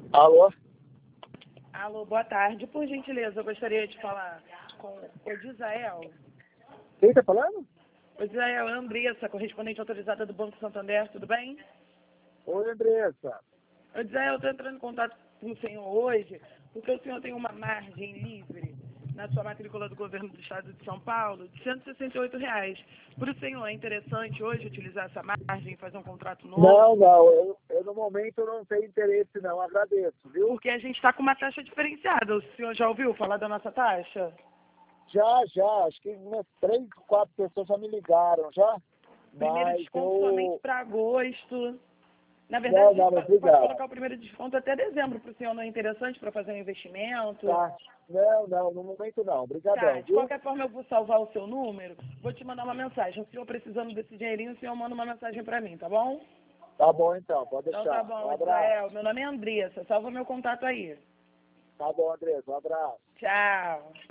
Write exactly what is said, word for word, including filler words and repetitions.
Alô? Alô, boa tarde. Por gentileza, eu gostaria de falar com o Dizael. Quem tá falando? O Dizael é a Andressa, correspondente autorizada do Banco Santander, tudo bem? Oi, Andressa. O Dizael, eu estou entrando em contato com o senhor hoje, porque o senhor tem uma margem livre na sua matrícula do governo do estado de São Paulo de cento e sessenta e oito reais. Por isso, senhor, é interessante hoje utilizar essa margem e fazer um contrato novo? Não, não, eu, eu no momento não tenho interesse não, agradeço, viu? Porque a gente está com uma taxa diferenciada. O senhor já ouviu falar da nossa taxa? Já, já, acho que umas três, quatro pessoas já me ligaram, já? Primeiro Mas desconto eu... somente para agosto. Na verdade, Não, não, a mas gente pode obrigado. colocar o primeiro desconto até dezembro, para o senhor não é interessante para fazer um investimento. Tá. Não, não, no momento não, obrigadão, Tá, de viu? qualquer forma eu vou salvar o seu número, vou te mandar uma mensagem. O senhor precisando desse dinheirinho, o senhor manda uma mensagem para mim, tá bom? Tá bom então, pode Então deixar. tá Um bom, abraço. Israel. Meu nome é Andressa, salva meu contato aí. Tá bom, Andressa, um abraço. Tchau.